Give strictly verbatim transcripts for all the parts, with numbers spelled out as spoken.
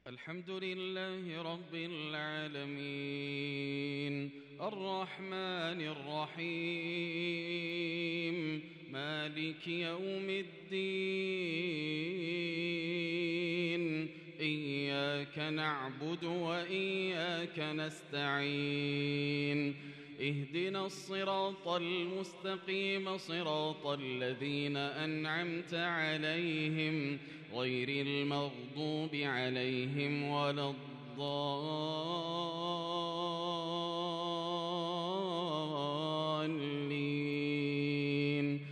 الحمد لله رب العالمين الرحمن الرحيم مالك يوم الدين إياك نعبد وإياك نستعين اهدنا الصراط المستقيم صراط الذين أنعمت عليهم غير المغضوب عليهم ولا الضالين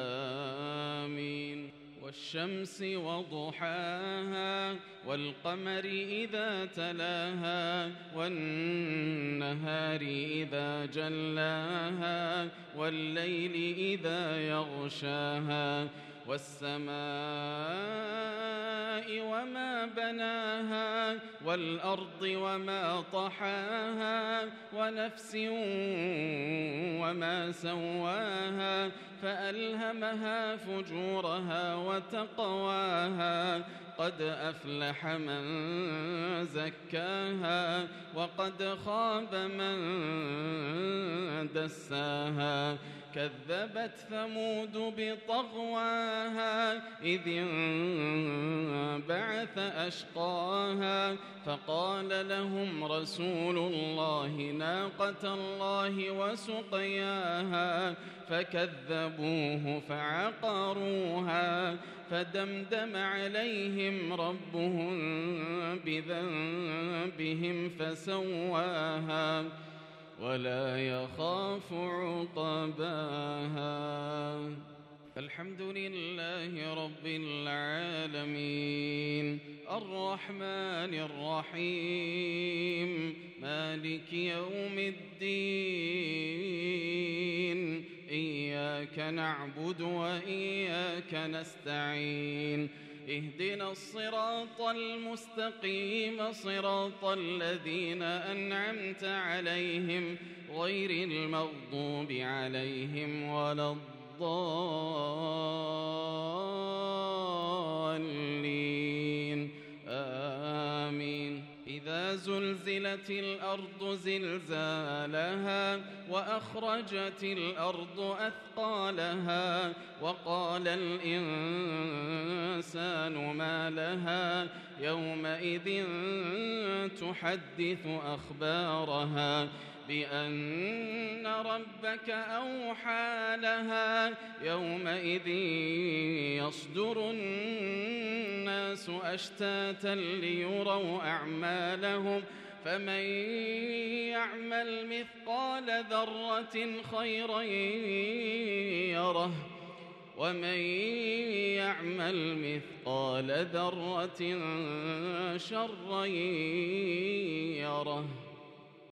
آمين والشمس وضحاها والقمر إذا تلاها والنهار إذا جلاها والليل إذا يغشاها والسماء وما بناها والأرض وما طحاها ونفس وما سواها فألهمها فجورها وتقواها قد أفلح من زكاها وقد خاب من دساها كذبت ثمود بطغواها إذ انبعث أشقاها فقال لهم رسول الله ناقة الله وسقياها فكذبوه فعقروها فدمدم عليهم ربهم بذنبهم فسواها ولا يخاف عقباها. الحمد لله رب العالمين الرحمن الرحيم مالك يوم الدين إياك نعبد وإياك نستعين اهدنا الصراط المستقيم صراط الذين أنعمت عليهم غير المغضوب عليهم ولا الضالين آمين إذا زلزلت الأرض زلزالها وأخرجت الأرض أثقالها وقال الإنسان ما لها يومئذ تحدث أخبارها بأن ربك أوحى لها يومئذ يصدر الناس أشتاتا ليروا أعمالهم فمن يعمل مثقال ذرة خيرا يره ومن يعمل مثقال ذرة شرا يره.